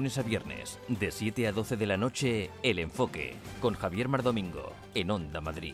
lunes a viernes, de 7 a 12 de la noche, El Enfoque, con Javier Mardomingo, en Onda Madrid.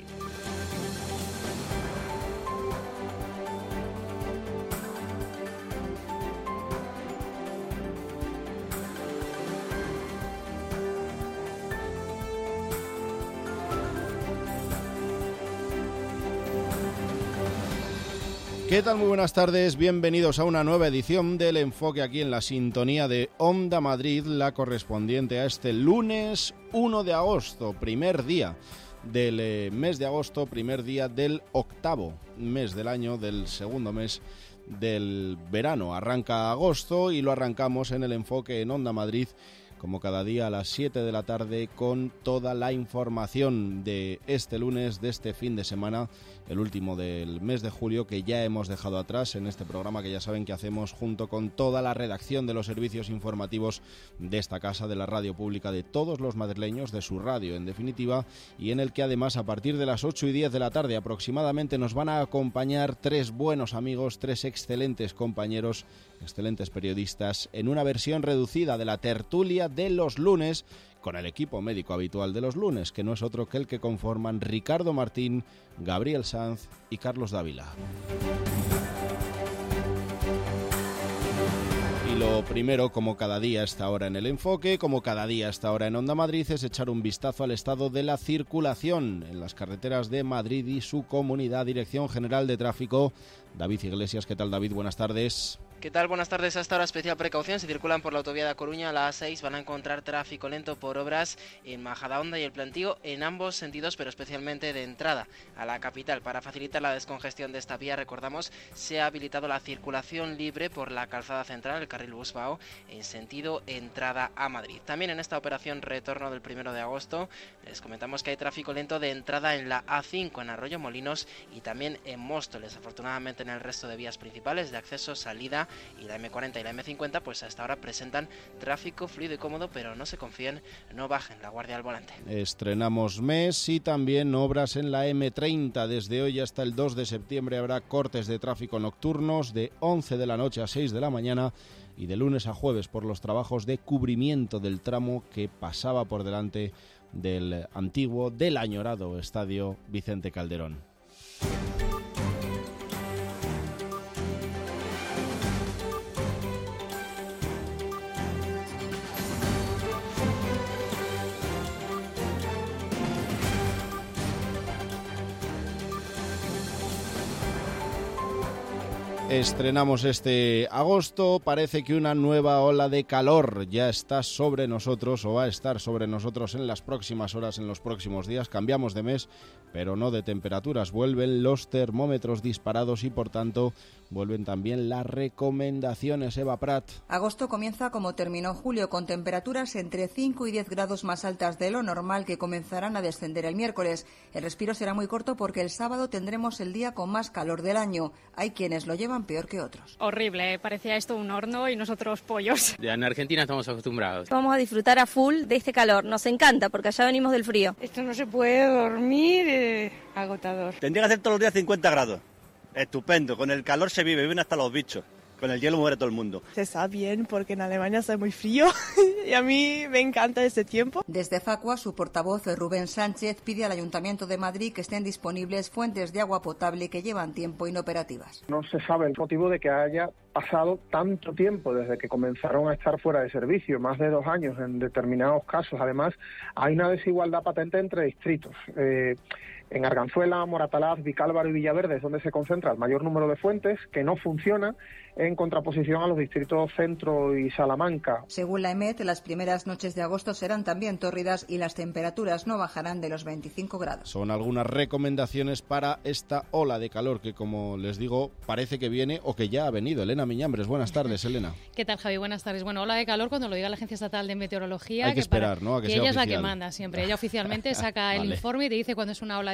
¿Qué tal? Muy buenas tardes, bienvenidos a una nueva edición del Enfoque aquí en la sintonía de Onda Madrid, la correspondiente a este lunes 1 de agosto, primer día del mes de agosto, primer día del octavo mes del año, del segundo mes del verano. Arranca agosto y lo arrancamos en el Enfoque en Onda Madrid, como cada día a las 7 de la tarde, con toda la información de este lunes, de este fin de semana, el último del mes de julio, que ya hemos dejado atrás en este programa que ya saben que hacemos junto con toda la redacción de los servicios informativos de esta casa, de la radio pública de todos los madrileños, de su radio en definitiva, y en el que además a partir de las 8 y 10 de la tarde aproximadamente nos van a acompañar tres buenos amigos, tres excelentes compañeros, excelentes periodistas, en una versión reducida de la tertulia de los lunes, con el equipo médico habitual de los lunes, que no es otro que el que conforman Ricardo Martín, Gabriel Sanz y Carlos Dávila. Y lo primero, como cada día a esta hora en el Enfoque, como cada día a esta hora en Onda Madrid, es echar un vistazo al estado de la circulación en las carreteras de Madrid y su comunidad. Dirección General de Tráfico, David Iglesias. ¿Qué tal, David? Buenas tardes. ¿Qué tal? Buenas tardes. A esta hora especial precaución. Si circulan por la autovía de A Coruña a la A6 van a encontrar tráfico lento por obras en Majadahonda y El Plantío en ambos sentidos, pero especialmente de entrada a la capital. Para facilitar la descongestión de esta vía, recordamos, se ha habilitado la circulación libre por la calzada central, el carril Busbao, en sentido entrada a Madrid. También en esta operación retorno del 1 de agosto les comentamos que hay tráfico lento de entrada en la A5 en Arroyo Molinos y también en Móstoles. Afortunadamente en el resto de vías principales de acceso, salida y la M40 y la M50 pues hasta ahora presentan tráfico fluido y cómodo, pero no se confíen, no bajen la guardia al volante. Estrenamos mes y también obras en la M30. Desde hoy hasta el 2 de septiembre habrá cortes de tráfico nocturnos de 11 de la noche a 6 de la mañana y de lunes a jueves por los trabajos de cubrimiento del tramo que pasaba por delante del antiguo, del añorado estadio Vicente Calderón. Estrenamos este agosto, parece que una nueva ola de calor ya está sobre nosotros o va a estar sobre nosotros en las próximas horas, en los próximos días. Cambiamos de mes, pero no de temperaturas. Vuelven los termómetros disparados y por tanto vuelven también las recomendaciones. Eva Prat. Agosto comienza como terminó julio, con temperaturas entre 5 y 10 grados más altas de lo normal, que comenzarán a descender el miércoles. El respiro será muy corto porque el sábado tendremos el día con más calor del año. Hay quienes lo llevan peor que otros. Horrible, parecía esto un horno y nosotros pollos. Ya en Argentina estamos acostumbrados. Vamos a disfrutar a full de este calor, nos encanta porque allá venimos del frío. Esto no se puede dormir, agotador. Tendría que hacer todos los días 50 grados. Estupendo, con el calor se vive, viven hasta los bichos. Con el hielo muere todo el mundo. Está bien porque en Alemania hace muy frío y a mí me encanta ese tiempo. Desde Facua, su portavoz Rubén Sánchez pide al Ayuntamiento de Madrid que estén disponibles fuentes de agua potable que llevan tiempo inoperativas. No se sabe el motivo de que haya pasado tanto tiempo desde que comenzaron a estar fuera de servicio, más de 2 años en determinados casos. Además, hay una desigualdad patente entre distritos. En Arganzuela, Moratalaz, Vicálvaro y Villaverde es donde se concentra el mayor número de fuentes que no funcionan, en contraposición a los distritos Centro y Salamanca. Según la EMET, las primeras noches de agosto serán también tórridas y las temperaturas no bajarán de los 25 grados. Son algunas recomendaciones para esta ola de calor que, como les digo, parece que viene o que ya ha venido. Elena Miñambres, buenas tardes, Elena. ¿Qué tal, Javi? Buenas tardes. Bueno, ola de calor cuando lo diga la Agencia Estatal de Meteorología. Hay que esperar, ¿no? A que sea ella oficial. es la que manda siempre. Ella oficialmente saca el informe y te dice cuando es una ola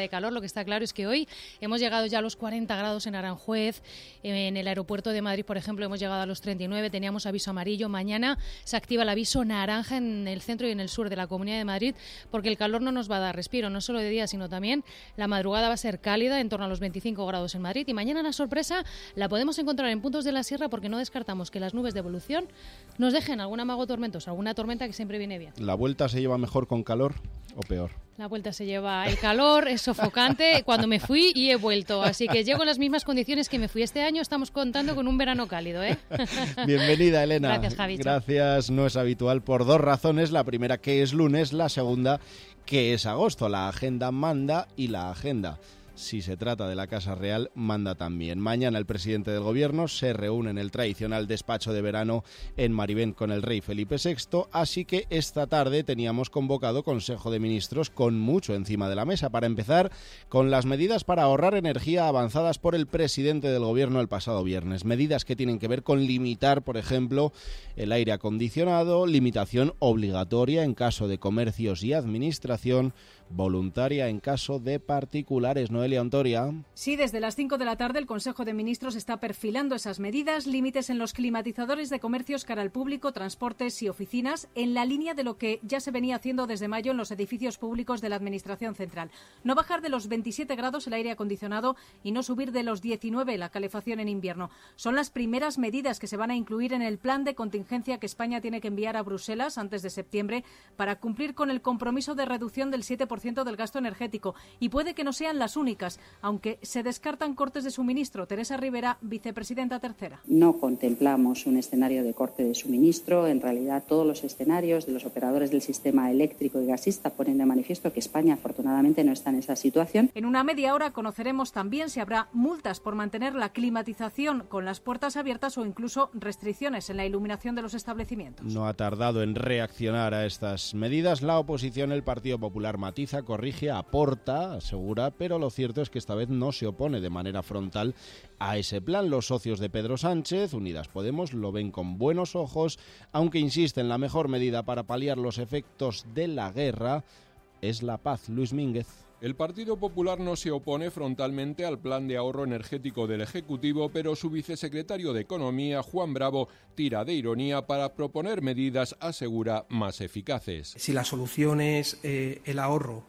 de calor. Lo que está claro es que hoy hemos llegado ya a los 40 grados en Aranjuez. En el aeropuerto de Madrid, por ejemplo, hemos llegado a los 39. Teníamos aviso amarillo. Mañana se activa el aviso naranja en el centro y en el sur de la Comunidad de Madrid, porque el calor no nos va a dar respiro, no solo de día, sino también la madrugada va a ser cálida, en torno a los 25 grados en Madrid. Y mañana la sorpresa la podemos encontrar en puntos de la sierra, porque no descartamos que las nubes de evolución nos dejen algún amago tormentoso, alguna tormenta que siempre viene bien. ¿La vuelta se lleva mejor con calor o peor? La vuelta se lleva el calor, es sofocante. Cuando me fui y he vuelto, así que llego en las mismas condiciones que me fui. Este año estamos contando con un verano cálido, ¿eh? Bienvenida, Elena. Gracias, Javi. Gracias, no es habitual por dos razones. La primera, que es lunes; la segunda, que es agosto. La agenda manda y la agenda, si se trata de la Casa Real, manda también. Mañana el presidente del Gobierno se reúne en el tradicional despacho de verano en Marivent con el rey Felipe VI, así que esta tarde teníamos convocado Consejo de Ministros con mucho encima de la mesa. Para empezar, con las medidas para ahorrar energía avanzadas por el presidente del Gobierno el pasado viernes. Medidas que tienen que ver con limitar, por ejemplo, el aire acondicionado, limitación obligatoria en caso de comercios y administración, voluntaria en caso de particulares. Noelia Ontoria. Sí, desde las 5 de la tarde el Consejo de Ministros está perfilando esas medidas, límites en los climatizadores de comercios cara al público, transportes y oficinas, en la línea de lo que ya se venía haciendo desde mayo en los edificios públicos de la Administración Central. No bajar de los 27 grados el aire acondicionado y no subir de los 19 la calefacción en invierno. Son las primeras medidas que se van a incluir en el plan de contingencia que España tiene que enviar a Bruselas antes de septiembre para cumplir con el compromiso de reducción del 7% del gasto energético. Y puede que no sean las únicas, aunque se descartan cortes de suministro. Teresa Rivera, vicepresidenta tercera. No contemplamos un escenario de corte de suministro. En realidad, todos los escenarios de los operadores del sistema eléctrico y gasista ponen de manifiesto que España, afortunadamente, no está en esa situación. En una media hora conoceremos también si habrá multas por mantener la climatización con las puertas abiertas o incluso restricciones en la iluminación de los establecimientos. No ha tardado en reaccionar a estas medidas la oposición. El Partido Popular matiza, corrige, aporta, asegura, pero lo cierto es que esta vez no se opone de manera frontal a ese plan. Los socios de Pedro Sánchez, Unidas Podemos, lo ven con buenos ojos, aunque insisten, la mejor medida para paliar los efectos de la guerra es la paz. Luis Mínguez. El Partido Popular no se opone frontalmente al plan de ahorro energético del Ejecutivo, pero su vicesecretario de Economía, Juan Bravo, tira de ironía para proponer medidas, asegura, más eficaces. Si la solución es el ahorro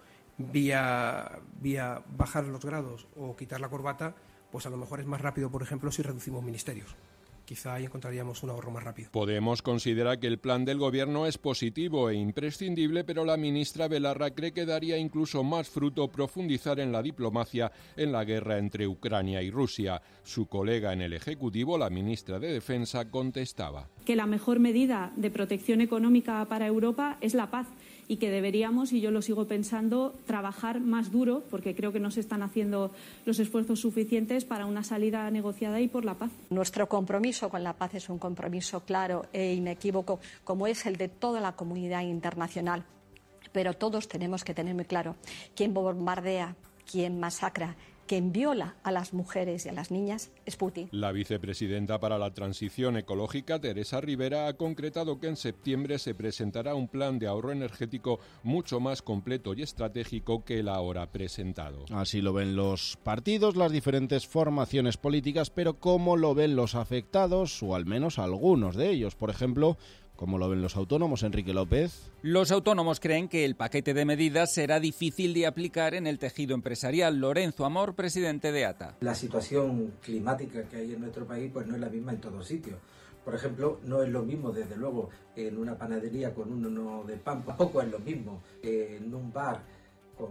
vía bajar los grados o quitar la corbata, pues a lo mejor es más rápido, por ejemplo, si reducimos ministerios. Quizá ahí encontraríamos un ahorro más rápido. Podemos considera que el plan del Gobierno es positivo e imprescindible, pero la ministra Belarra cree que daría incluso más fruto profundizar en la diplomacia en la guerra entre Ucrania y Rusia. Su colega en el Ejecutivo, la ministra de Defensa, contestaba que la mejor medida de protección económica para Europa es la paz y que deberíamos, y yo lo sigo pensando, trabajar más duro, porque creo que no se están haciendo los esfuerzos suficientes para una salida negociada y por la paz. Nuestro compromiso con la paz es un compromiso claro e inequívoco, como es el de toda la comunidad internacional. Pero todos tenemos que tener muy claro: quien bombardea, quien masacra, quien viola a las mujeres y a las niñas es Putin. La vicepresidenta para la Transición Ecológica, Teresa Rivera, ha concretado que en septiembre se presentará un plan de ahorro energético mucho más completo y estratégico que el ahora presentado. Así lo ven los partidos, las diferentes formaciones políticas, pero ¿cómo lo ven los afectados? O al menos algunos de ellos. Por ejemplo, ¿cómo lo ven los autónomos, Enrique López? Los autónomos creen que el paquete de medidas será difícil de aplicar en el tejido empresarial. Lorenzo Amor, presidente de ATA. La situación climática que hay en nuestro país pues no es la misma en todos sitios. Por ejemplo, no es lo mismo, desde luego, en una panadería con un horno de pan, tampoco es lo mismo en un bar con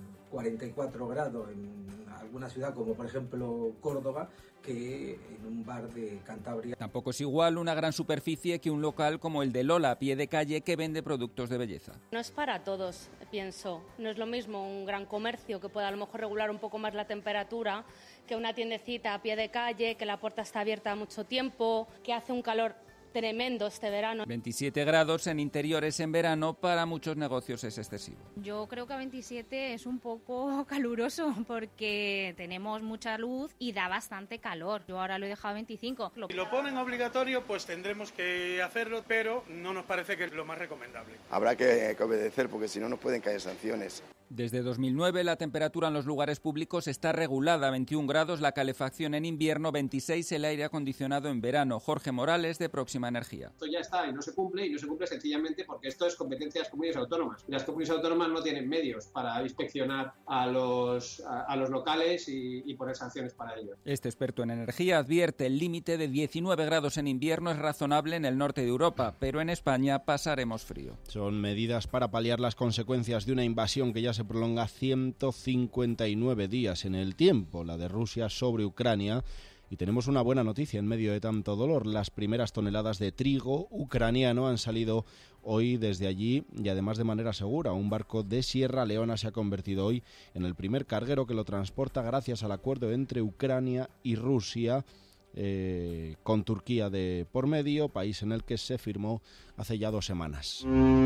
44 grados en alguna ciudad como por ejemplo Córdoba, que en un bar de Cantabria. Tampoco es igual una gran superficie que un local como el de Lola, a pie de calle, que vende productos de belleza. No es para todos, pienso. No es lo mismo un gran comercio que pueda a lo mejor regular un poco más la temperatura que una tiendecita a pie de calle, que la puerta está abierta mucho tiempo, que hace un calor tremendo este verano. 27 grados en interiores en verano para muchos negocios es excesivo. Yo creo que a 27 es un poco caluroso porque tenemos mucha luz y da bastante calor. Yo ahora lo he dejado a 25. Si lo ponen obligatorio, pues tendremos que hacerlo, pero no nos parece que es lo más recomendable. Habrá que obedecer porque si no nos pueden caer sanciones. Desde 2009 la temperatura en los lugares públicos está regulada, 21 grados la calefacción en invierno, 26 el aire acondicionado en verano. Jorge Morales, de Próxima Energía. Esto ya está y no se cumple sencillamente porque esto es competencia de las comunidades autónomas. Y las comunidades autónomas no tienen medios para inspeccionar a los locales y poner sanciones para ellos. Este experto en energía advierte el límite de 19 grados en invierno es razonable en el norte de Europa, pero en España pasaremos frío. Son medidas para paliar las consecuencias de una invasión que ya se prolonga 159 días en el tiempo, la de Rusia sobre Ucrania. Y tenemos una buena noticia en medio de tanto dolor. Las primeras toneladas de trigo ucraniano han salido hoy desde allí y además de manera segura. Un barco de Sierra Leona se ha convertido hoy en el primer carguero que lo transporta gracias al acuerdo entre Ucrania y Rusia, con Turquía de por medio, país en el que se firmó hace ya 2 semanas.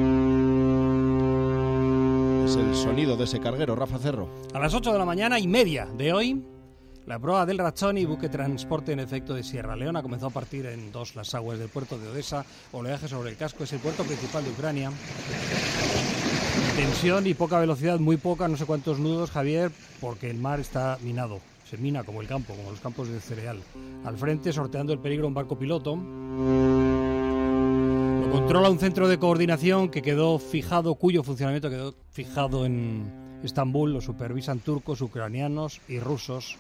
Es el sonido de ese carguero, Rafa Cerro. A las 8:30 de hoy, la proa del Rachoni, buque transporte en efecto de Sierra Leona, comenzó a partir en 2 las aguas del puerto de Odesa. Oleaje sobre el casco, es el puerto principal de Ucrania. Tensión y poca velocidad, muy poca, no sé cuántos nudos, Javier, porque el mar está minado. Se mina como el campo, como los campos de cereal. Al frente, sorteando el peligro, un barco piloto. Lo controla un centro de coordinación cuyo funcionamiento quedó fijado en Estambul. Lo supervisan turcos, ucranianos y rusos.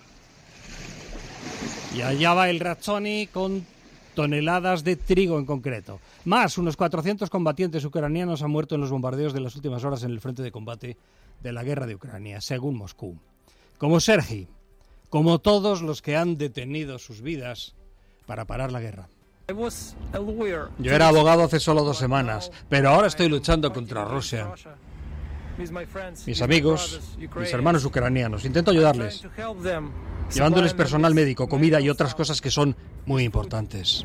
Y allá va el Rachoni con toneladas de trigo en concreto. Más, unos 400 combatientes ucranianos han muerto en los bombardeos de las últimas horas en el frente de combate de la guerra de Ucrania, según Moscú. Como Sergi, como todos los que han detenido sus vidas para parar la guerra. Yo era abogado hace solo 2 semanas, pero ahora estoy luchando contra Rusia. Mis amigos, mis hermanos ucranianos, intento ayudarles, llevándoles personal médico, comida y otras cosas que son muy importantes.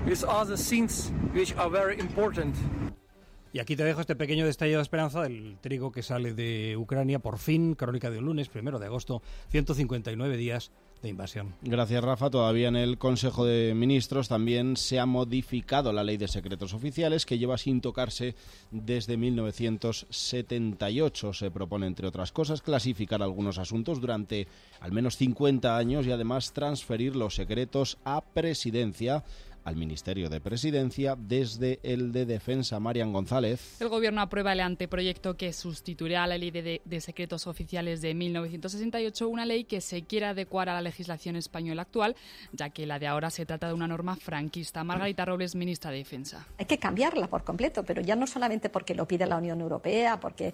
Y aquí te dejo este pequeño destello de esperanza del trigo que sale de Ucrania, por fin, crónica de un lunes, 1 de agosto, 159 días de invasión. Gracias, Rafa. Todavía en el Consejo de Ministros también se ha modificado la Ley de Secretos Oficiales, que lleva sin tocarse desde 1978. Se propone, entre otras cosas, clasificar algunos asuntos durante al menos 50 años y además transferir los secretos a Presidencia, al Ministerio de Presidencia, desde el de Defensa. Marian González. El Gobierno aprueba el anteproyecto que sustituirá a la Ley de Secretos Oficiales de 1968, una ley que se quiere adecuar a la legislación española actual, ya que la de ahora se trata de una norma franquista. Margarita Robles, ministra de Defensa. Hay que cambiarla por completo, pero ya no solamente porque lo pide la Unión Europea,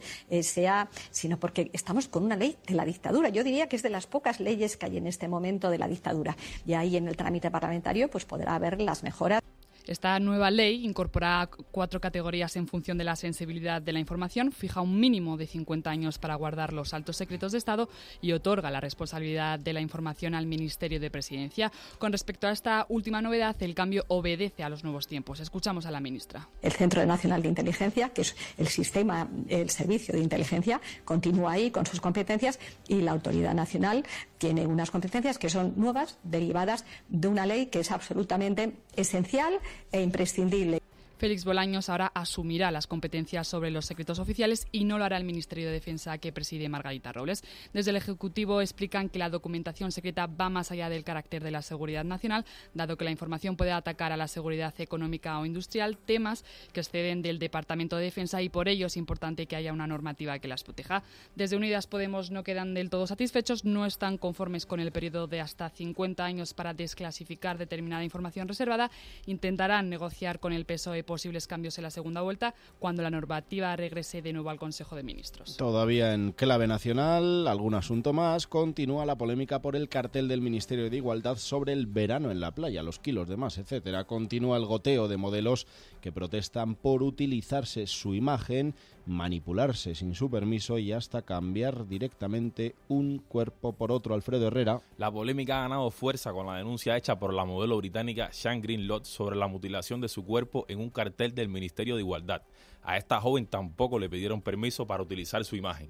sino porque estamos con una ley de la dictadura. Yo diría que es de las pocas leyes que hay en este momento de la dictadura. Y ahí en el trámite parlamentario pues podrá haber las mejoras. Esta nueva ley incorpora 4 categorías en función de la sensibilidad de la información, fija un mínimo de 50 años para guardar los altos secretos de Estado y otorga la responsabilidad de la información al Ministerio de Presidencia. Con respecto a esta última novedad, el cambio obedece a los nuevos tiempos. Escuchamos a la ministra. El Centro Nacional de Inteligencia, que es el servicio de inteligencia, continúa ahí con sus competencias y la Autoridad Nacional tiene unas competencias que son nuevas, derivadas de una ley que es absolutamente esencial e imprescindible. Félix Bolaños ahora asumirá las competencias sobre los secretos oficiales y no lo hará el Ministerio de Defensa que preside Margarita Robles. Desde el Ejecutivo explican que la documentación secreta va más allá del carácter de la seguridad nacional, dado que la información puede atacar a la seguridad económica o industrial, temas que exceden del Departamento de Defensa y por ello es importante que haya una normativa que las proteja. Desde Unidas Podemos no quedan del todo satisfechos, no están conformes con el periodo de hasta 50 años para desclasificar determinada información reservada, intentarán negociar con el PSOE posibles cambios en la segunda vuelta cuando la normativa regrese de nuevo al Consejo de Ministros. Todavía en clave nacional, algún asunto más, continúa la polémica por el cartel del Ministerio de Igualdad sobre el verano en la playa, los kilos de más, etcétera. Continúa el goteo de modelos que protestan por utilizarse su imagen manipularse sin su permiso y hasta cambiar directamente un cuerpo por otro. Alfredo Herrera. La polémica ha ganado fuerza con la denuncia hecha por la modelo británica Sian Greenlot sobre la mutilación de su cuerpo en un cartel del Ministerio de Igualdad. A esta joven tampoco le pidieron permiso para utilizar su imagen.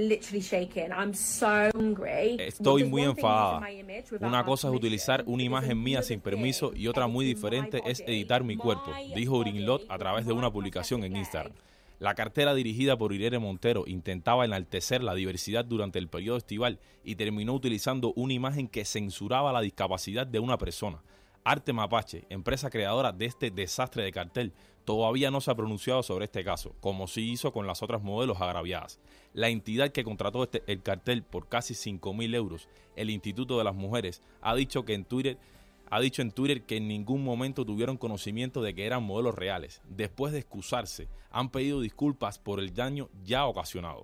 Estoy muy enfadada. Una cosa es utilizar una imagen mía sin permiso y otra muy diferente es editar mi cuerpo, dijo Greenlot a través de una publicación en Instagram. La cartera dirigida por Irene Montero intentaba enaltecer la diversidad durante el periodo estival y terminó utilizando una imagen que censuraba la discapacidad de una persona. Arte Mapache, empresa creadora de este desastre de cartel, todavía no se ha pronunciado sobre este caso, como sí hizo con las otras modelos agraviadas. La entidad que contrató el cartel por casi 5.000 euros, el Instituto de las Mujeres, ha dicho en Twitter que en ningún momento tuvieron conocimiento de que eran modelos reales. Después de excusarse, han pedido disculpas por el daño ya ocasionado.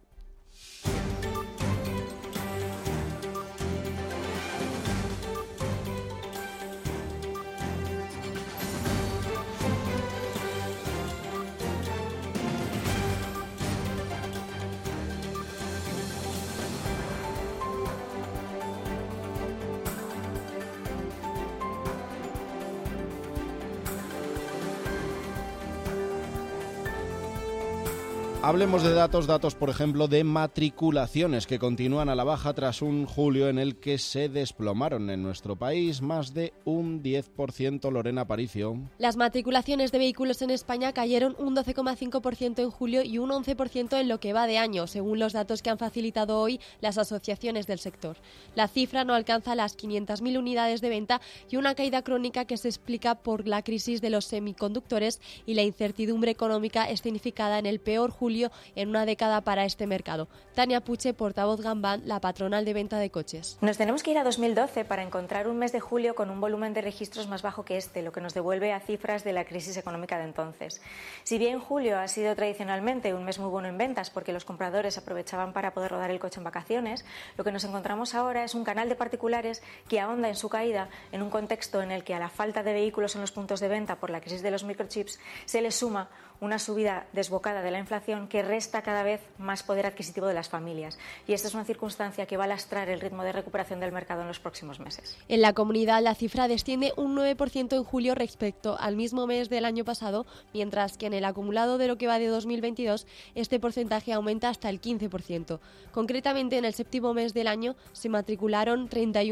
Hablemos de datos por ejemplo de matriculaciones que continúan a la baja tras un julio en el que se desplomaron en nuestro país más de un 10%. Lorena Aparicio. Las matriculaciones de vehículos en España cayeron un 12,5% en julio y un 11% en lo que va de año, según los datos que han facilitado hoy las asociaciones del sector. La cifra no alcanza las 500.000 unidades de venta y una caída crónica que se explica por la crisis de los semiconductores y la incertidumbre económica escenificada en el peor julio en una década para este mercado. Tania Puche, portavoz Gambán, la patronal de venta de coches. Nos tenemos que ir a 2012 para encontrar un mes de julio con un volumen de registros más bajo que este, lo que nos devuelve a cifras de la crisis económica de entonces. Si bien julio ha sido tradicionalmente un mes muy bueno en ventas porque los compradores aprovechaban para poder rodar el coche en vacaciones, lo que nos encontramos ahora es un canal de particulares que ahonda en su caída en un contexto en el que a la falta de vehículos en los puntos de venta por la crisis de los microchips se le suma una subida desbocada de la inflación que resta cada vez más poder adquisitivo de las familias. Y esta es una circunstancia que va a lastrar el ritmo de recuperación del mercado en los próximos meses. En la comunidad la cifra desciende un 9% en julio respecto al mismo mes del año pasado, mientras que en el acumulado de lo que va de 2022 este porcentaje aumenta hasta el 15%. Concretamente, en el séptimo mes del año se matricularon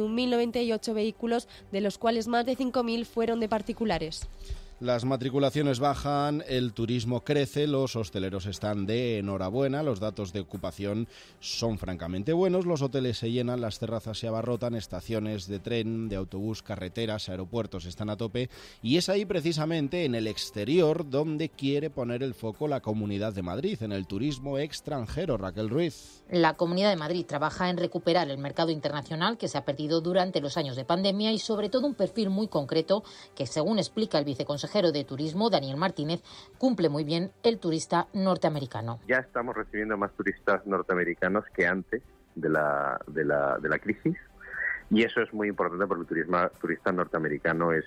31.098 vehículos, de los cuales más de 5.000 fueron de particulares. Las matriculaciones bajan, el turismo crece, los hosteleros están de enhorabuena, los datos de ocupación son francamente buenos, los hoteles se llenan, las terrazas se abarrotan, estaciones de tren, de autobús, carreteras, aeropuertos están a tope y es ahí precisamente en el exterior donde quiere poner el foco la Comunidad de Madrid, en el turismo extranjero. Raquel Ruiz. La Comunidad de Madrid trabaja en recuperar el mercado internacional que se ha perdido durante los años de pandemia y sobre todo un perfil muy concreto que, según explica el viceconsejero de Turismo, Daniel Martínez, cumple muy bien el turista norteamericano. Ya estamos recibiendo más turistas norteamericanos que antes de la crisis y eso es muy importante porque el turista norteamericano es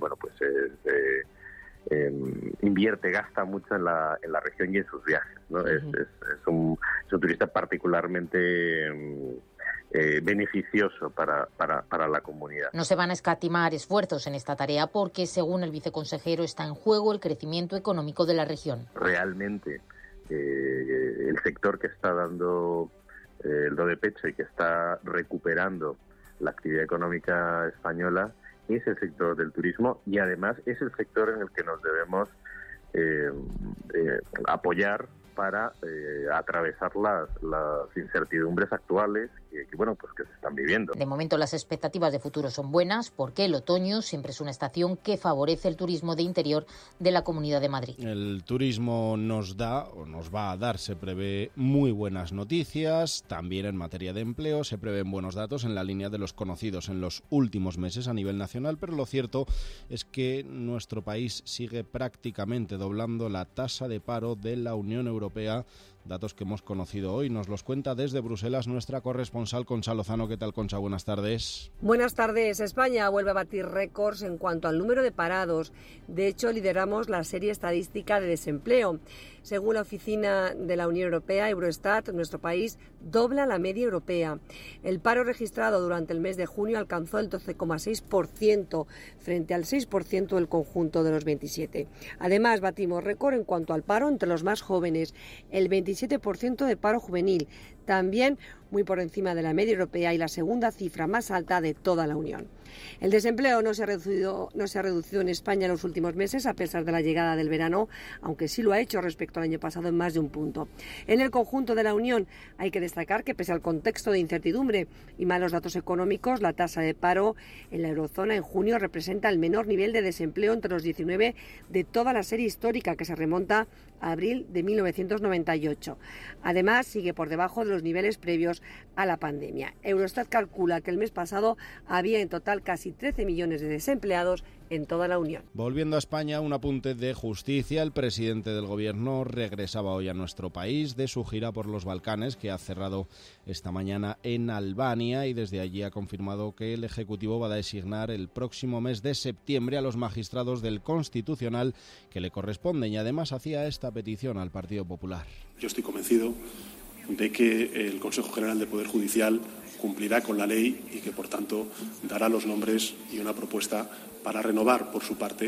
invierte, gasta mucho en la región y en sus viajes, ¿no? Uh-huh. Es un turista particularmente beneficioso para la comunidad. No se van a escatimar esfuerzos en esta tarea porque, según el viceconsejero, está en juego el crecimiento económico de la región. Realmente, el sector que está dando el do de pecho y que está recuperando la actividad económica española es el sector del turismo y además es el sector en el que nos debemos apoyar para atravesar las incertidumbres actuales que se están viviendo. De momento las expectativas de futuro son buenas porque el otoño siempre es una estación que favorece el turismo de interior de la Comunidad de Madrid. El turismo nos va a dar, se prevé muy buenas noticias, también en materia de empleo, se prevén buenos datos en la línea de los conocidos en los últimos meses a nivel nacional, pero lo cierto es que nuestro país sigue prácticamente doblando la tasa de paro de la Unión Europea datos que hemos conocido hoy. Nos los cuenta desde Bruselas nuestra corresponsal Concha Lozano. ¿Qué tal, Concha? Buenas tardes. Buenas tardes. España vuelve a batir récords en cuanto al número de parados. De hecho, lideramos la serie estadística de desempleo. Según la Oficina de la Unión Europea, Eurostat, nuestro país dobla la media europea. El paro registrado durante el mes de junio alcanzó el 12,6% frente al 6% del conjunto de los 27. Además, batimos récord en cuanto al paro entre los más jóvenes, el 27% de paro juvenil, también muy por encima de la media europea y la segunda cifra más alta de toda la Unión. El desempleo no se ha reducido en España en los últimos meses, a pesar de la llegada del verano, aunque sí lo ha hecho respecto al año pasado en más de un punto. En el conjunto de la Unión hay que destacar que, pese al contexto de incertidumbre y malos datos económicos, la tasa de paro en la eurozona en junio representa el menor nivel de desempleo entre los 19 de toda la serie histórica, que se remonta a abril de 1998. Además, sigue por debajo de los niveles previos a la pandemia. Eurostat calcula que el mes pasado había en total casi 13 millones de desempleados en toda la Unión. Volviendo a España, un apunte de justicia. El presidente del Gobierno regresaba hoy a nuestro país de su gira por los Balcanes, que ha cerrado esta mañana en Albania, y desde allí ha confirmado que el Ejecutivo va a designar el próximo mes de septiembre a los magistrados del Constitucional que le corresponden, y además hacía esta petición al Partido Popular. Yo estoy convencido de que el Consejo General del Poder Judicial cumplirá con la ley y que, por tanto, dará los nombres y una propuesta para renovar, por su parte,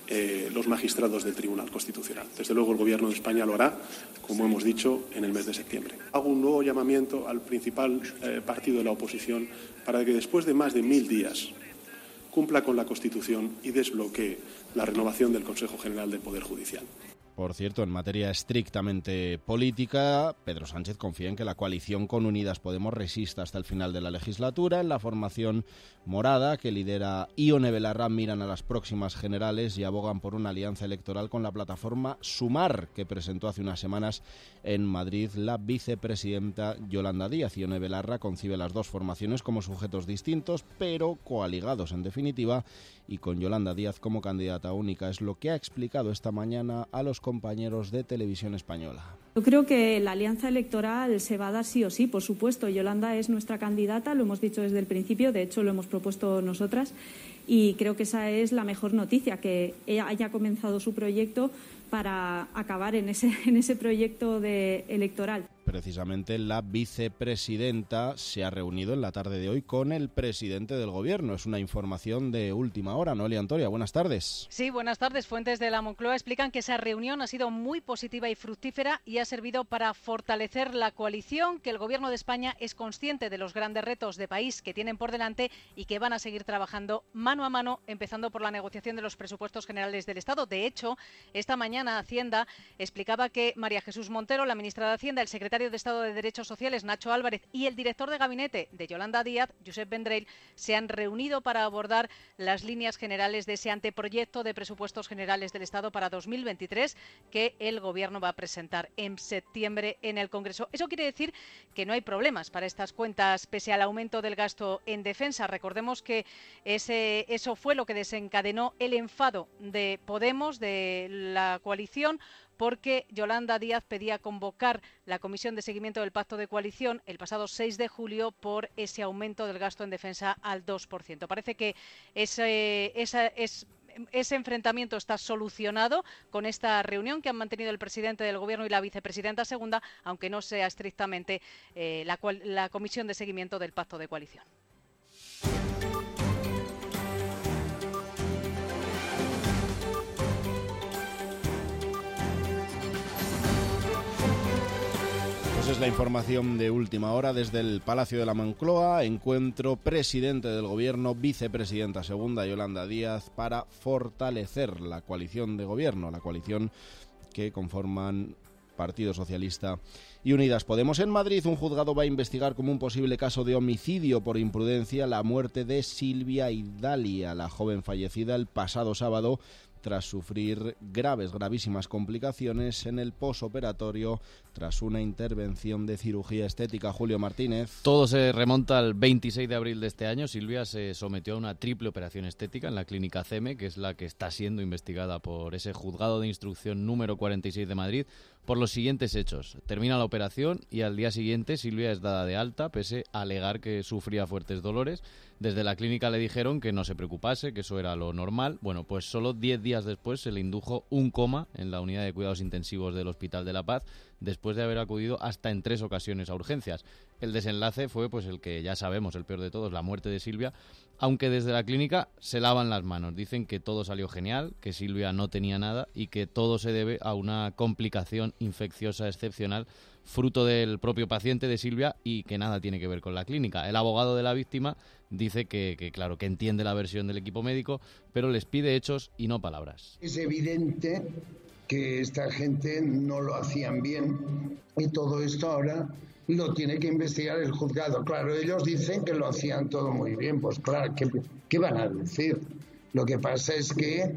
los magistrados del Tribunal Constitucional. Desde luego, el Gobierno de España lo hará, como hemos dicho, en el mes de septiembre. Hago un nuevo llamamiento al principal partido de la oposición para que, después de más de 1000 días, cumpla con la Constitución y desbloquee la renovación del Consejo General del Poder Judicial. Por cierto, en materia estrictamente política, Pedro Sánchez confía en que la coalición con Unidas Podemos resista hasta el final de la legislatura. En la formación morada, que lidera Ione Belarra, miran a las próximas generales y abogan por una alianza electoral con la plataforma Sumar, que presentó hace unas semanas en Madrid la vicepresidenta Yolanda Díaz. Ione Belarra concibe las dos formaciones como sujetos distintos, pero coaligados en definitiva, y con Yolanda Díaz como candidata única. Es lo que ha explicado esta mañana a los compañeros de Televisión Española. Yo creo que la alianza electoral se va a dar sí o sí, por supuesto. Yolanda es nuestra candidata, lo hemos dicho desde el principio, de hecho lo hemos propuesto nosotras, y creo que esa es la mejor noticia, que ella haya comenzado su proyecto para acabar en ese proyecto electoral. Precisamente la vicepresidenta se ha reunido en la tarde de hoy con el presidente del Gobierno. Es una información de última hora. Noelia Antoria, buenas tardes. Sí, buenas tardes. Fuentes de la Moncloa explican que esa reunión ha sido muy positiva y fructífera y ha servido para fortalecer la coalición, que el Gobierno de España es consciente de los grandes retos de país que tienen por delante y que van a seguir trabajando mano a mano, empezando por la negociación de los presupuestos generales del Estado. De hecho, esta mañana Hacienda explicaba que María Jesús Montero, la ministra de Hacienda, el secretario de Estado de Derechos Sociales, Nacho Álvarez, y el director de gabinete de Yolanda Díaz, Josep Vendrell, se han reunido para abordar las líneas generales de ese anteproyecto de presupuestos generales del Estado para 2023 que el Gobierno va a presentar en septiembre en el Congreso. Eso quiere decir que no hay problemas para estas cuentas pese al aumento del gasto en defensa. Recordemos que eso fue lo que desencadenó el enfado de Podemos, de la coalición, porque Yolanda Díaz pedía convocar la Comisión de Seguimiento del Pacto de Coalición el pasado 6 de julio por ese aumento del gasto en defensa al 2%. Parece que ese enfrentamiento está solucionado con esta reunión que han mantenido el presidente del Gobierno y la vicepresidenta segunda, aunque no sea estrictamente la Comisión de Seguimiento del Pacto de Coalición. Es la información de última hora desde el Palacio de la Moncloa. Encuentro presidente del Gobierno, vicepresidenta segunda Yolanda Díaz, para fortalecer la coalición de gobierno, la coalición que conforman Partido Socialista y Unidas Podemos. En Madrid, un juzgado va a investigar como un posible caso de homicidio por imprudencia la muerte de Silvia Idalia, la joven fallecida el pasado sábado tras sufrir gravísimas complicaciones en el posoperatorio tras una intervención de cirugía estética. Julio Martínez. Todo se remonta al 26 de abril de este año. Silvia se sometió a una triple operación estética en la clínica CEME, que es la que está siendo investigada por ese juzgado de instrucción número 46 de Madrid. por los siguientes hechos. Termina la operación y al día siguiente Silvia es dada de alta, pese a alegar que sufría fuertes dolores. Desde la clínica le dijeron que no se preocupase, que eso era lo normal. Bueno, pues solo 10 días después se le indujo un coma en la unidad de cuidados intensivos del Hospital de la Paz, después de haber acudido hasta en 3 ocasiones a urgencias. El desenlace fue pues el que ya sabemos, el peor de todos, la muerte de Silvia, aunque desde la clínica se lavan las manos. Dicen que todo salió genial, que Silvia no tenía nada y que todo se debe a una complicación infecciosa excepcional fruto del propio paciente de Silvia y que nada tiene que ver con la clínica. El abogado de la víctima dice que claro, que entiende la versión del equipo médico, pero les pide hechos y no palabras. Es evidente que esta gente no lo hacían bien y todo esto ahora lo tiene que investigar el juzgado. Claro, ellos dicen que lo hacían todo muy bien, pues claro, ¿qué van a decir? Lo que pasa es que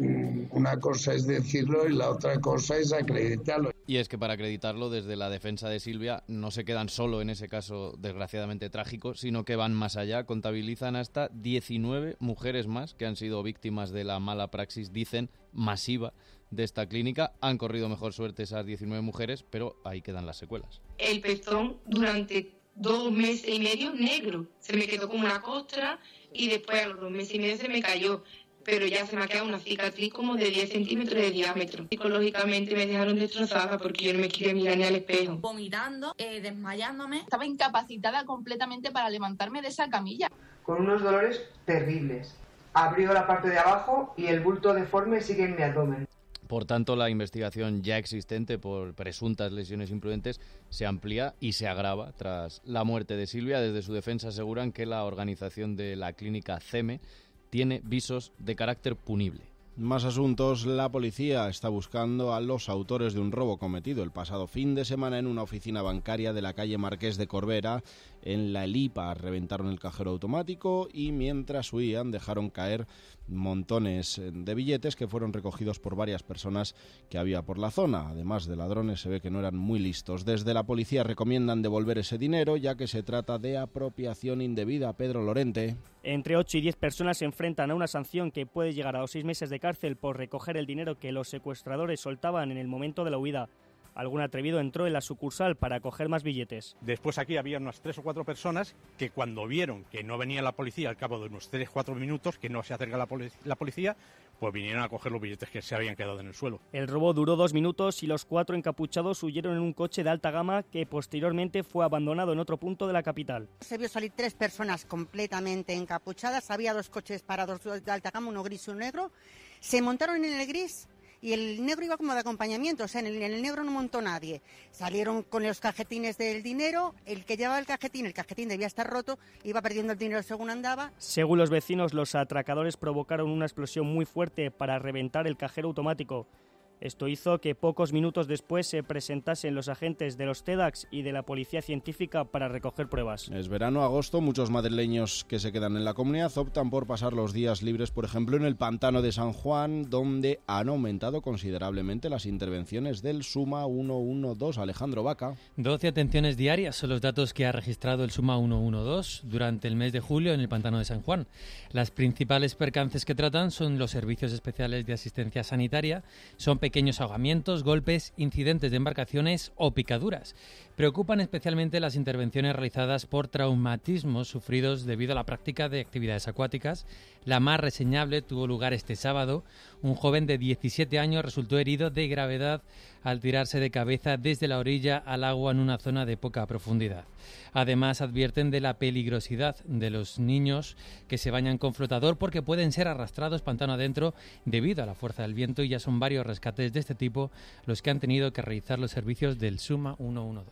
una cosa es decirlo y la otra cosa es acreditarlo. Y es que para acreditarlo, desde la defensa de Silvia no se quedan solo en ese caso desgraciadamente trágico, sino que van más allá, contabilizan hasta 19 mujeres más que han sido víctimas de la mala praxis, dicen, masiva de esta clínica. Han corrido mejor suerte esas 19 mujeres, pero ahí quedan las secuelas. El pezón durante 2 meses y medio negro, se me quedó como una costra y después a los 2 meses y medio se me cayó, pero ya se me ha quedado una cicatriz como de 10 centímetros de diámetro. Psicológicamente me dejaron destrozada porque yo no me quería mirar ni al espejo. Vomitando, desmayándome. Estaba incapacitada completamente para levantarme de esa camilla. Con unos dolores terribles. Abrió la parte de abajo y el bulto deforme sigue en mi abdomen. Por tanto, la investigación ya existente por presuntas lesiones imprudentes se amplía y se agrava tras la muerte de Silvia. Desde su defensa aseguran que la organización de la clínica CEME tiene visos de carácter punible. Más asuntos. La policía está buscando a los autores de un robo cometido el pasado fin de semana en una oficina bancaria de la calle Marqués de Corbera, en la Elipa. Reventaron el cajero automático y mientras huían dejaron caer montones de billetes que fueron recogidos por varias personas que había por la zona. Además de ladrones, se ve que no eran muy listos. Desde la policía recomiendan devolver ese dinero, ya que se trata de apropiación indebida. Pedro Lorente. Entre 8 y 10 personas se enfrentan a una sanción que puede llegar a los 6 meses de cárcel por recoger el dinero que los secuestradores soltaban en el momento de la huida. Algún atrevido entró en la sucursal para coger más billetes. Después aquí había unas 3 o 4 personas que cuando vieron que no venía la policía al cabo de unos 3 o 4 minutos, que no se acerca la policía, pues vinieron a coger los billetes que se habían quedado en el suelo. El robo duró 2 minutos y los 4 encapuchados huyeron en un coche de alta gama que posteriormente fue abandonado en otro punto de la capital. Se vio salir 3 personas completamente encapuchadas, había 2 coches parados de alta gama, uno gris y uno negro. Se montaron en el gris y el negro iba como de acompañamiento, o sea, en el negro no montó nadie. Salieron con los cajetines del dinero, el que llevaba el cajetín debía estar roto, iba perdiendo el dinero según andaba. Según los vecinos, los atracadores provocaron una explosión muy fuerte para reventar el cajero automático. Esto hizo que pocos minutos después se presentasen los agentes de los TEDx y de la Policía Científica para recoger pruebas. Es verano, agosto, muchos madrileños que se quedan en la comunidad optan por pasar los días libres, por ejemplo, en el pantano de San Juan, donde han aumentado considerablemente las intervenciones del Suma 112. Alejandro Vaca. 12 atenciones diarias son los datos que ha registrado el Suma 112 durante el mes de julio en el pantano de San Juan. Las principales percances que tratan son los servicios especiales de asistencia sanitaria, son pequeños ahogamientos, golpes, incidentes de embarcaciones o picaduras. Preocupan especialmente las intervenciones realizadas por traumatismos sufridos debido a la práctica de actividades acuáticas. La más reseñable tuvo lugar este sábado. Un joven de 17 años resultó herido de gravedad al tirarse de cabeza desde la orilla al agua en una zona de poca profundidad. Además, advierten de la peligrosidad de los niños que se bañan con flotador porque pueden ser arrastrados pantano adentro debido a la fuerza del viento, y ya son varios rescates de este tipo los que han tenido que realizar los servicios del Suma 112.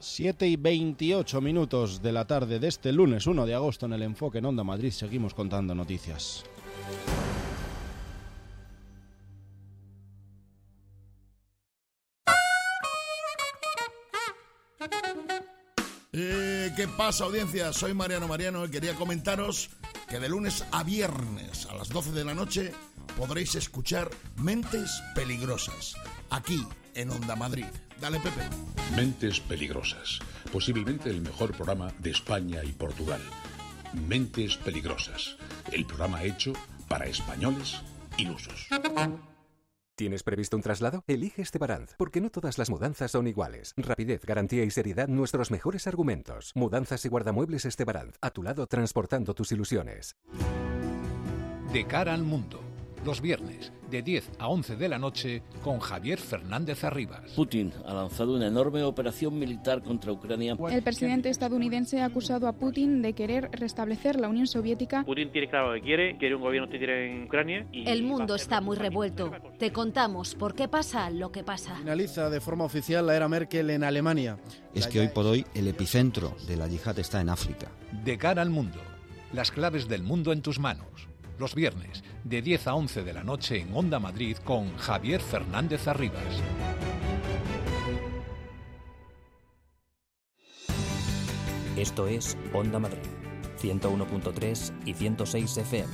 7:28 de la tarde de este lunes 1 de agosto en el Enfoque en Onda Madrid. Seguimos contando noticias. ¿Qué pasa, audiencia? Soy Mariano y quería comentaros que de lunes a viernes a las 12 de la noche podréis escuchar Mentes Peligrosas, aquí en Onda Madrid. Dale, Pepe. Mentes Peligrosas, posiblemente el mejor programa de España y Portugal. Mentes Peligrosas, el programa hecho para españoles ilusos. ¿Tienes previsto un traslado? Elige Estebaranz, porque no todas las mudanzas son iguales. Rapidez, garantía y seriedad, nuestros mejores argumentos. Mudanzas y guardamuebles Estebaranz, a tu lado transportando tus ilusiones. De cara al mundo, los viernes, de 10 a 11 de la noche, con Javier Fernández Arribas. Putin ha lanzado una enorme operación militar contra Ucrania. El presidente estadounidense ha acusado a Putin de querer restablecer la Unión Soviética. Putin tiene claro lo que quiere un gobierno que quiere en Ucrania. El mundo está muy revuelto. Te contamos por qué pasa lo que pasa. Finaliza de forma oficial la era Merkel en Alemania. Es que hoy por hoy el epicentro de la yihad está en África. De cara al mundo, las claves del mundo en tus manos. Los viernes, de 10 a 11 de la noche en Onda Madrid con Javier Fernández Arribas. Esto es Onda Madrid, 101.3 y 106 FM.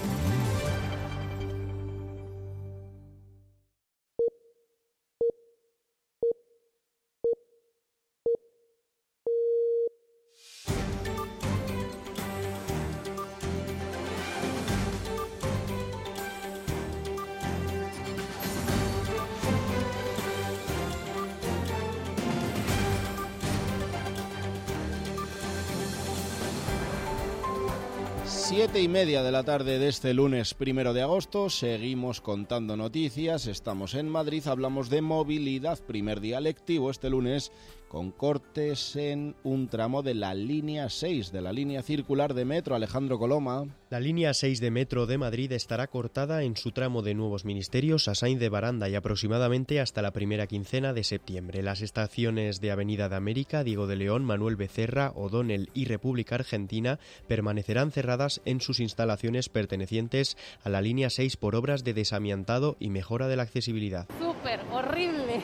Siete y media de la tarde de este lunes 1 de agosto, seguimos contando noticias, estamos en Madrid, hablamos de movilidad, primer día lectivo este lunes, con cortes en un tramo de la línea 6, de la línea circular de metro. Alejandro Coloma. La línea 6 de metro de Madrid estará cortada en su tramo de Nuevos Ministerios a Sáenz de Baranda y aproximadamente hasta la primera quincena de septiembre. Las estaciones de Avenida de América, Diego de León, Manuel Becerra, O'Donnell y República Argentina permanecerán cerradas en sus instalaciones pertenecientes a la línea 6 por obras de desamiantado y mejora de la accesibilidad. ¡Súper horrible!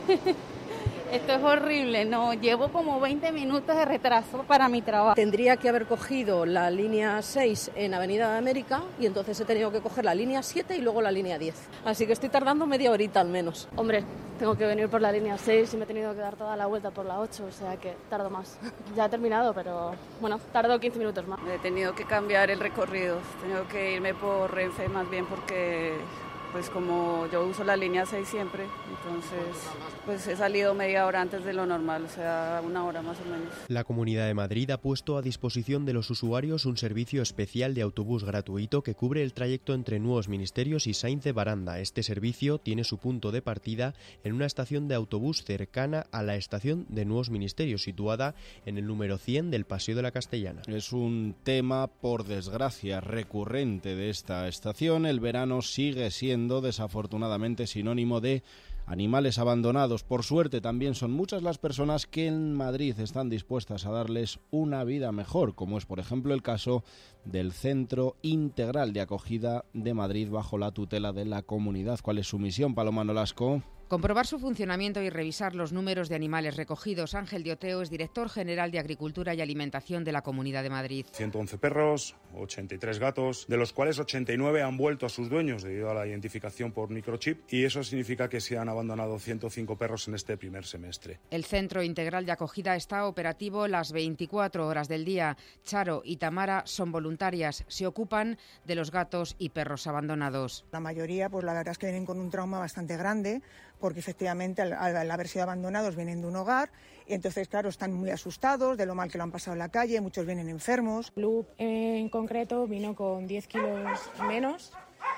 Esto es horrible, no, llevo como 20 minutos de retraso para mi trabajo. Tendría que haber cogido la línea 6 en Avenida de América y entonces he tenido que coger la línea 7 y luego la línea 10. Así que estoy tardando media horita al menos. Hombre, tengo que venir por la línea 6 y me he tenido que dar toda la vuelta por la 8, o sea que tardo más. Ya he terminado, pero bueno, tardo 15 minutos más. He tenido que cambiar el recorrido, he tenido que irme por Renfe más bien porque... pues como yo uso la línea 6 siempre, entonces pues he salido media hora antes de lo normal, o sea, una hora más o menos. La Comunidad de Madrid ha puesto a disposición de los usuarios un servicio especial de autobús gratuito que cubre el trayecto entre Nuevos Ministerios y Sáenz de Baranda. Este servicio tiene su punto de partida en una estación de autobús cercana a la estación de Nuevos Ministerios, situada en el número 100 del Paseo de la Castellana. Es un tema, por desgracia, recurrente de esta estación. El verano sigue siendo desafortunadamente sinónimo de animales abandonados. Por suerte también son muchas las personas que en Madrid están dispuestas a darles una vida mejor, como es por ejemplo el caso del Centro Integral de Acogida de Madrid bajo la tutela de la comunidad. ¿Cuál es su misión, Paloma Nolasco? Comprobar su funcionamiento y revisar los números de animales recogidos. Ángel Dioteo es director general de Agricultura y Alimentación de la Comunidad de Madrid. 111 perros, 83 gatos, de los cuales 89 han vuelto a sus dueños debido a la identificación por microchip, y eso significa que se han abandonado 105 perros en este primer semestre. El Centro Integral de Acogida está operativo las 24 horas del día. Charo y Tamara son voluntarias, se ocupan de los gatos y perros abandonados. La mayoría, pues la verdad es que vienen con un trauma bastante grande, porque efectivamente al haber sido abandonados vienen de un hogar y entonces, claro, están muy asustados de lo mal que lo han pasado en la calle, muchos vienen enfermos. Luke en concreto vino con 10 kilos menos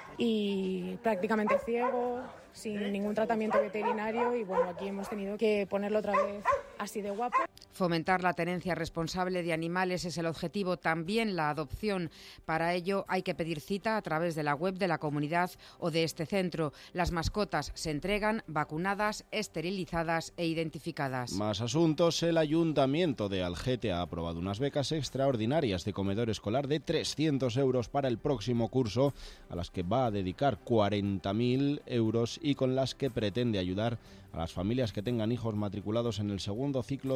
y prácticamente ciego, sin ningún tratamiento veterinario y bueno, aquí hemos tenido que ponerlo otra vez así de guapo. Fomentar la tenencia responsable de animales es el objetivo, también la adopción. Para ello hay que pedir cita a través de la web de la comunidad o de este centro. Las mascotas se entregan vacunadas, esterilizadas e identificadas. Más asuntos. El Ayuntamiento de Algete ha aprobado unas becas extraordinarias de comedor escolar de 300 euros para el próximo curso, a las que va a dedicar 40.000 euros y con las que pretende ayudar a las familias que tengan hijos matriculados en el segundo ciclo de infantil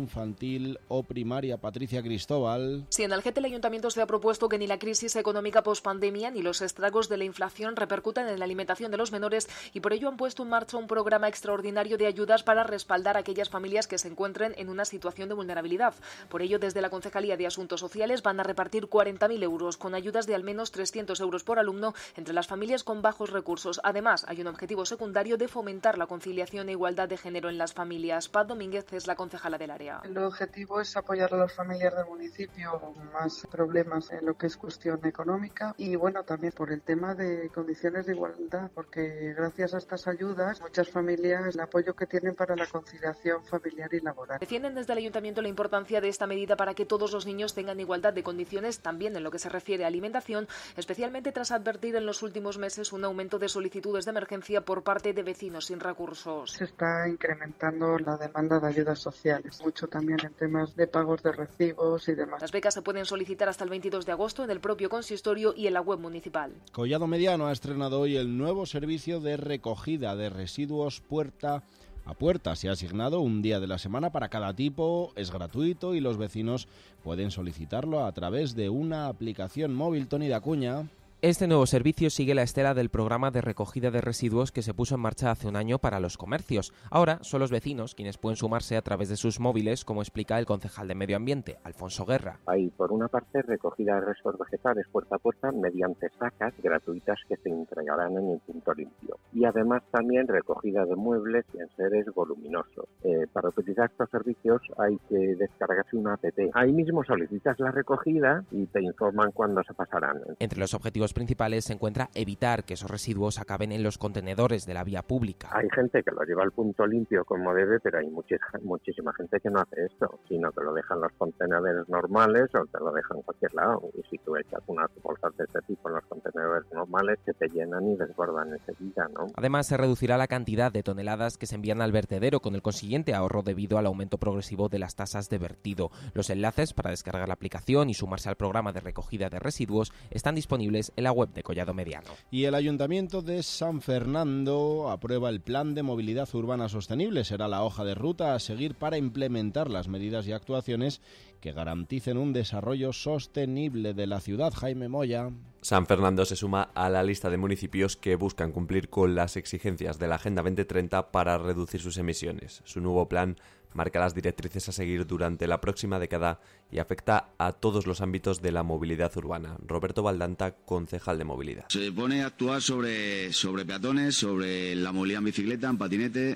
infantil o primaria. Patricia Cristóbal. Sí, en Algete el ayuntamiento se ha propuesto que ni la crisis económica pospandemia ni los estragos de la inflación repercutan en la alimentación de los menores y por ello han puesto en marcha un programa extraordinario de ayudas para respaldar a aquellas familias que se encuentren en una situación de vulnerabilidad. Por ello, desde la Concejalía de Asuntos Sociales van a repartir 40.000 euros con ayudas de al menos 300 euros por alumno entre las familias con bajos recursos. Además, hay un objetivo secundario de fomentar la conciliación e igualdad de género en las familias. Paz Domínguez es la concejala del área. El objetivo es apoyar a las familias del municipio con más problemas en lo que es cuestión económica y bueno, también por el tema de condiciones de igualdad, porque gracias a estas ayudas muchas familias el apoyo que tienen para la conciliación familiar y laboral. Defienden desde el ayuntamiento la importancia de esta medida para que todos los niños tengan igualdad de condiciones también en lo que se refiere a alimentación, especialmente tras advertir en los últimos meses un aumento de solicitudes de emergencia por parte de vecinos sin recursos. Se está incrementando la demanda de ayudas sociales, mucho también en temas de pagos de recibos y demás. Las becas se pueden solicitar hasta el 22 de agosto en el propio consistorio y en la web municipal. Collado Mediano ha estrenado hoy el nuevo servicio de recogida de residuos puerta a puerta. Se ha asignado un día de la semana para cada tipo, es gratuito y los vecinos pueden solicitarlo a través de una aplicación móvil. Toni de Acuña. Este nuevo servicio sigue la estela del programa de recogida de residuos que se puso en marcha hace un año para los comercios. Ahora son los vecinos quienes pueden sumarse a través de sus móviles, como explica el concejal de Medio Ambiente, Alfonso Guerra. Hay, por una parte, recogida de restos vegetales puerta a puerta mediante sacas gratuitas que se entregarán en el punto limpio. Y además también recogida de muebles y enseres voluminosos. Para utilizar estos servicios hay que descargarse una app. Ahí mismo solicitas la recogida y te informan cuándo se pasarán. Entre los objetivos principales se encuentra evitar que esos residuos acaben en los contenedores de la vía pública. Hay gente que lo lleva al punto limpio como debe, pero hay muchísima gente que no hace esto, sino que lo deja en los contenedores normales o te lo dejan en cualquier lado. Y si tú echas unas bolsas de este tipo en los contenedores normales, se te llenan y desbordan enseguida, ¿no? Además, se reducirá la cantidad de toneladas que se envían al vertedero, con el consiguiente ahorro debido al aumento progresivo de las tasas de vertido. Los enlaces para descargar la aplicación y sumarse al programa de recogida de residuos están disponibles en la web de Collado Mediano. Y el Ayuntamiento de San Fernando aprueba el Plan de Movilidad Urbana Sostenible. Será la hoja de ruta a seguir para implementar las medidas y actuaciones que garanticen un desarrollo sostenible de la ciudad. Jaime Moya. San Fernando se suma a la lista de municipios que buscan cumplir con las exigencias de la Agenda 2030 para reducir sus emisiones. Su nuevo plan marca las directrices a seguir durante la próxima década y afecta a todos los ámbitos de la movilidad urbana. Roberto Valdanta, concejal de movilidad. Se pone a actuar sobre peatones, sobre la movilidad en bicicleta, en patinete,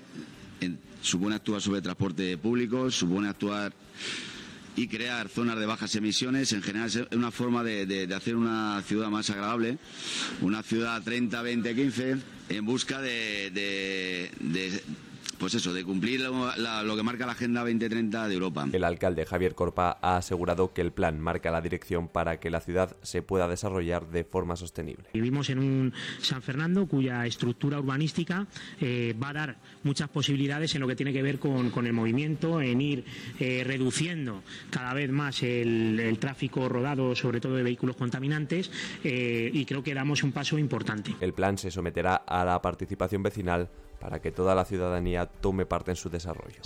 supone actuar sobre transporte público, supone actuar y crear zonas de bajas emisiones. En general es una forma de hacer una ciudad más agradable, una ciudad 30, 20, 15, en busca de cumplir lo que marca la Agenda 2030 de Europa. El alcalde Javier Corpa ha asegurado que el plan marca la dirección para que la ciudad se pueda desarrollar de forma sostenible. Vivimos en un San Fernando cuya estructura urbanística va a dar muchas posibilidades en lo que tiene que ver con el movimiento, en ir reduciendo cada vez más el tráfico rodado, sobre todo de vehículos contaminantes, y creo que damos un paso importante. El plan se someterá a la participación vecinal para que toda la ciudadanía tome parte en su desarrollo.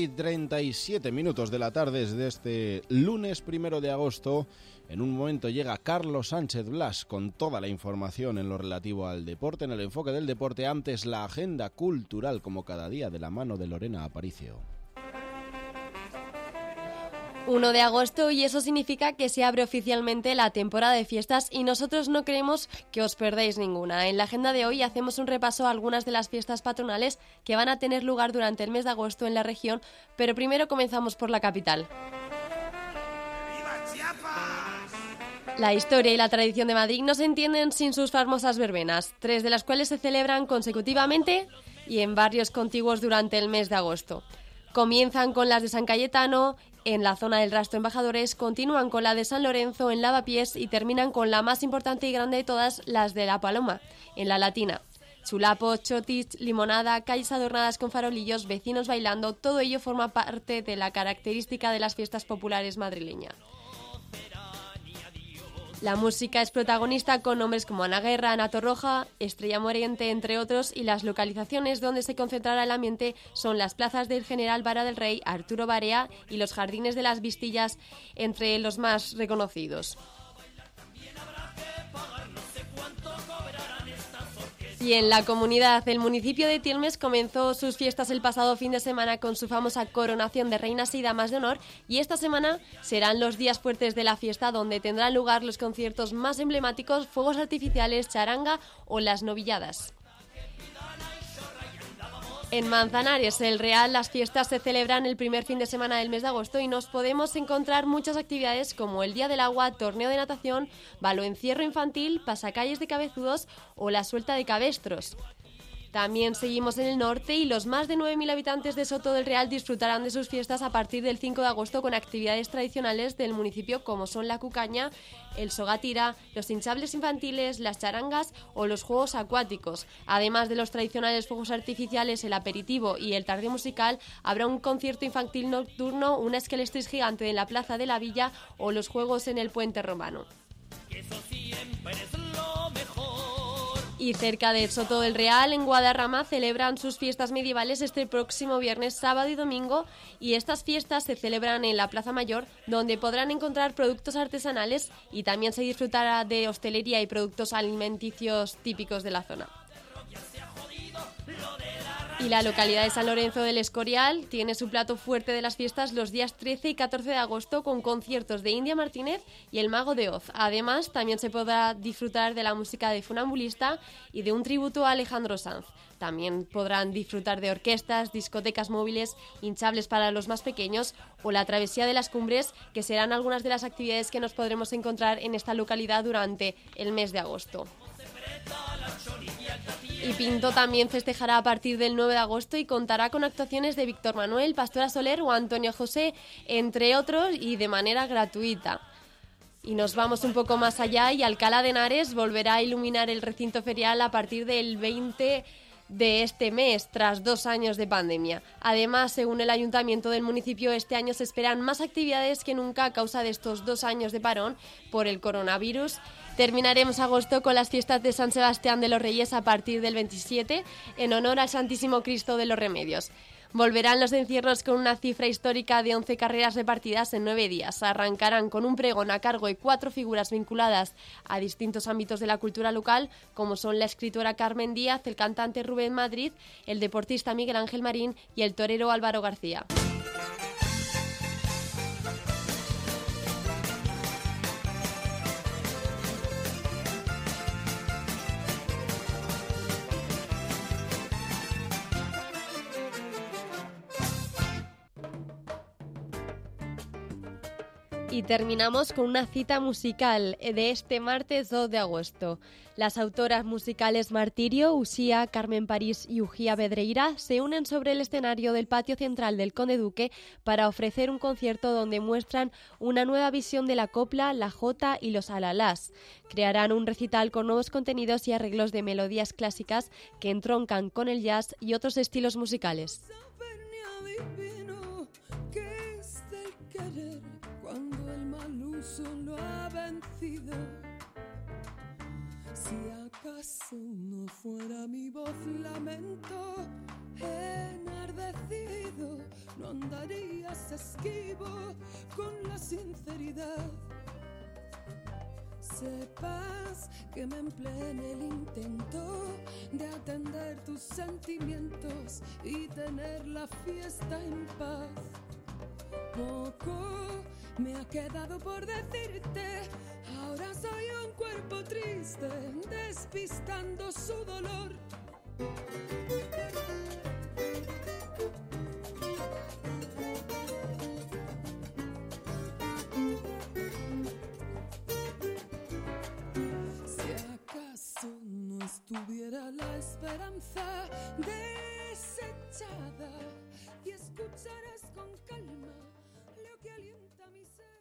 7:37 de la tarde de este lunes 1 de agosto. En un momento llega Carlos Sánchez Blas con toda la información en lo relativo al deporte. En el enfoque del deporte, antes la agenda cultural, como cada día, de la mano de Lorena Aparicio. 1 de agosto y eso significa que se abre oficialmente la temporada de fiestas y nosotros no queremos que os perdáis ninguna. En la agenda de hoy hacemos un repaso a algunas de las fiestas patronales que van a tener lugar durante el mes de agosto en la región, pero primero comenzamos por la capital. La historia y la tradición de Madrid no se entienden sin sus famosas verbenas, 3 de las cuales se celebran consecutivamente y en barrios contiguos durante el mes de agosto. Comienzan con las de San Cayetano, en la zona del Rastro Embajadores, continúan con la de San Lorenzo en Lavapiés y terminan con la más importante y grande de todas, las de La Paloma, en La Latina. Chulapos, chotis, limonada, calles adornadas con farolillos, vecinos bailando, todo ello forma parte de la característica de las fiestas populares madrileñas. La música es protagonista con nombres como Ana Guerra, Ana Torroja, Estrella Moriente, entre otros, y las localizaciones donde se concentrará el ambiente son las plazas del General Vara del Rey, Arturo Barea y los Jardines de las Vistillas, entre los más reconocidos. Y en la comunidad, el municipio de Tielmes comenzó sus fiestas el pasado fin de semana con su famosa coronación de reinas y damas de honor, y esta semana serán los días fuertes de la fiesta, donde tendrán lugar los conciertos más emblemáticos, fuegos artificiales, charanga o las novilladas. En Manzanares, el Real, las fiestas se celebran el primer fin de semana del mes de agosto y nos podemos encontrar muchas actividades como el Día del Agua, torneo de natación, baloencierro infantil, pasacalles de cabezudos o la suelta de cabestros. También seguimos en el norte y los más de 9.000 habitantes de Soto del Real disfrutarán de sus fiestas a partir del 5 de agosto con actividades tradicionales del municipio como son la cucaña, el sogatira, los hinchables infantiles, las charangas o los juegos acuáticos. Además de los tradicionales fuegos artificiales, el aperitivo y el tardío musical, habrá un concierto infantil nocturno, una esquelestris gigante en la Plaza de la Villa o los juegos en el Puente Romano. Y cerca de Soto del Real, en Guadarrama, celebran sus fiestas medievales este próximo viernes, sábado y domingo, y estas fiestas se celebran en la Plaza Mayor, donde podrán encontrar productos artesanales y también se disfrutará de hostelería y productos alimenticios típicos de la zona. Y la localidad de San Lorenzo del Escorial tiene su plato fuerte de las fiestas los días 13 y 14 de agosto con conciertos de India Martínez y el Mago de Oz. Además, también se podrá disfrutar de la música de Funambulista y de un tributo a Alejandro Sanz. También podrán disfrutar de orquestas, discotecas móviles, hinchables para los más pequeños o la travesía de las cumbres, que serán algunas de las actividades que nos podremos encontrar en esta localidad durante el mes de agosto. Y Pinto también festejará a partir del 9 de agosto y contará con actuaciones de Víctor Manuel, Pastora Soler o Antonio José, entre otros, y de manera gratuita. Y nos vamos un poco más allá y Alcalá de Henares volverá a iluminar el recinto ferial a partir del 20 de este mes, tras 2 años de pandemia. Además, según el ayuntamiento del municipio, este año se esperan más actividades que nunca a causa de estos 2 años de parón por el coronavirus. Terminaremos agosto con las fiestas de San Sebastián de los Reyes a partir del 27, en honor al Santísimo Cristo de los Remedios. Volverán los encierros con una cifra histórica de 11 carreras repartidas en 9 días. Arrancarán con un pregón a cargo de 4 figuras vinculadas a distintos ámbitos de la cultura local, como son la escritora Carmen Díaz, el cantante Rubén Madrid, el deportista Miguel Ángel Marín y el torero Álvaro García. Y terminamos con una cita musical de este martes 2 de agosto. Las autoras musicales Martirio, Usía, Carmen París y Ujía Bedreira se unen sobre el escenario del patio central del Conde Duque para ofrecer un concierto donde muestran una nueva visión de la copla, la jota y los alalás. Crearán un recital con nuevos contenidos y arreglos de melodías clásicas que entroncan con el jazz y otros estilos musicales. Cuando el mal uso lo ha vencido, si acaso no fuera mi voz lamento enardecido, no andarías esquivo con la sinceridad. Sepas que me empleé en el intento de atender tus sentimientos y tener la fiesta en paz. Poco me ha quedado por decirte, ahora soy un cuerpo triste, despistando su dolor. Si acaso no estuviera la esperanza desechada y escucharas con calma lo que alienta mi ser.